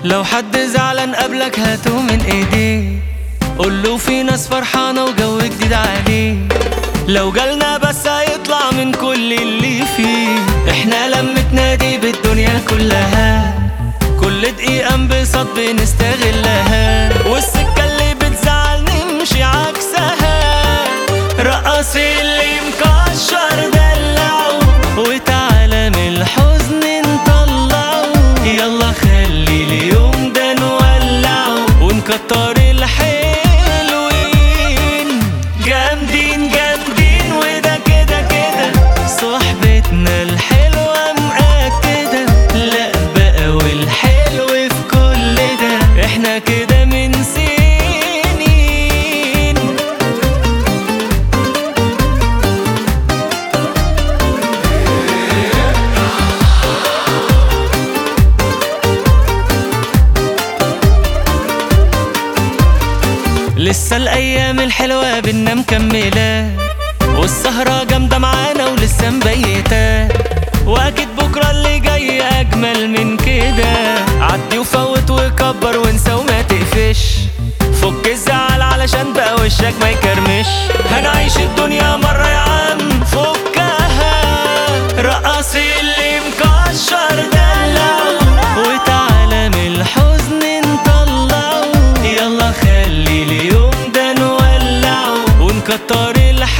لو حد زعلان قبلك هاته من ايديه، قوله في ناس فرحانة وجو جديد عليه. لو جالنا بس هيطلع من كل اللي فيه. احنا لمتنا دي بالدنيا كلها، كل دقيقة انبساط بنستغلها، والسكة اللي بتزعل نمشي عكسها. رقص اللي مكشر دلعه، وتعالى من الحزن نطلعه. يلا خلي اليوم ده نولعه، ونكتر الحلوين. جامدين جامدين وده كده كده، صحبتنا الحلوة مأكدة. لا بقى والحلو في كل ده، احنا كده من سنين. لسه الأيام الحلوة بينا مكملة، والسهرة جامدة معانا ولسه مبيتة، وأكيد بكرة اللي جاي أجمل من كده. عدي وفوت وكبر وانسى وما تقفش، فك الزعل علشان بقى وشك ما يكرمش. هنعيش الدنيا مرة يا عم فكها، رقص اللي مكشر دلعه، وتعالى من الحزن نطلعه. يلا خلي اليوم ده نولعه، ونكتر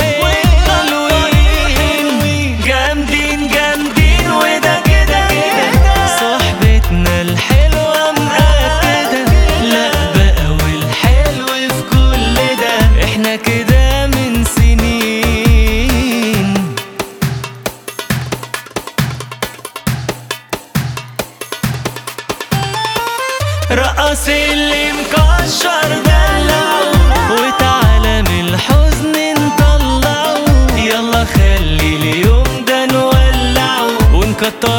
الحلوين. جامدين جامدين وده كده كده، صحبتنا الحلوة مأكدة. لا بقى والحلو في كل ده، احنا كده من سنين. رقص اللي مكشر دلعه، وتعالى من الحزن نطلعه. يلا خلي اليوم ده نولعه، ونكتر